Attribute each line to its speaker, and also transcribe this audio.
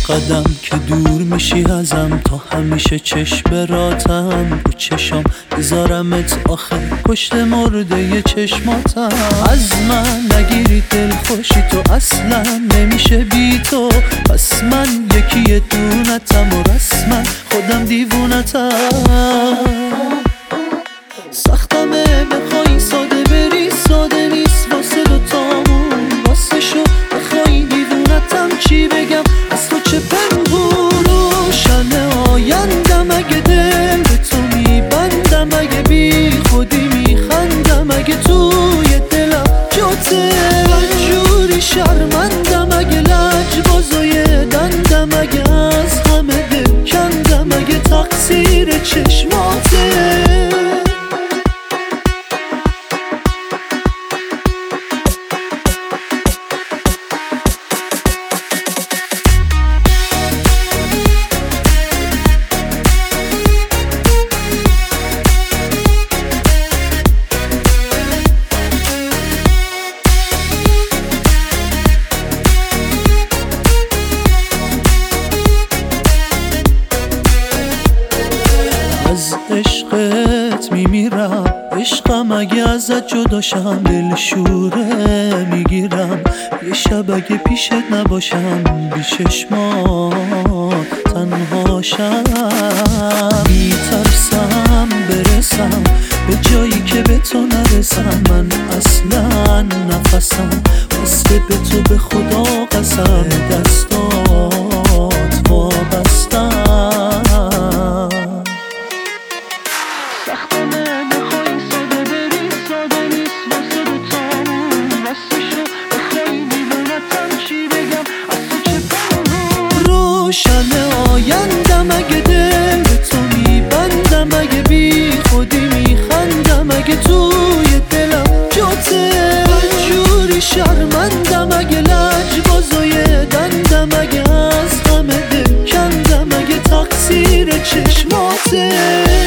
Speaker 1: قدم که دور میشی ازم، تا همیشه چشم راتم رو چشام بذارمت آخه پشت مرده چشماتم. از من نگیری دل خوشی تو اصلا نمیشه بی تو، پس من یکی دونتم و رسما خودم دیوونتم. سختمه بخوای ساده بری ساده نیست واسه دوتامون، واسه شو بخوای دیوونتم چی بگم از تو چه پنهون. روشن آیندم اگه دل به تو میبندم، اگه بی خودی میخندم اگه توی دلم جاته. من جوری شرمندم اگه لجبازای دندم، اگه از همه دل کندم اگه تقصیر چشماته. از عشقت میمیرم، عشقم اگه ازت جداشم دل شوره میگیرم. یه شب اگه پیشت نباشم بی چشمات تنهاشم. میترسم برسم به جایی که به تو نرسم، من اصلا نفسم واسه به تو به خدا قسم دستات وابستم.
Speaker 2: سختمه بخوای ساده بری ساده نیست واسه دوتامون، واسه شو بخوای دیوونتم چی بگم از تو چه پنهون.
Speaker 1: روشن آیندم اگه دل به تو میبندم، اگه بی خودی میخندم اگه توی دلم جاته. من جوری شرمندم اگه لجبازای دندم، اگه از همه دل کندم اگه تقصیر چشماته.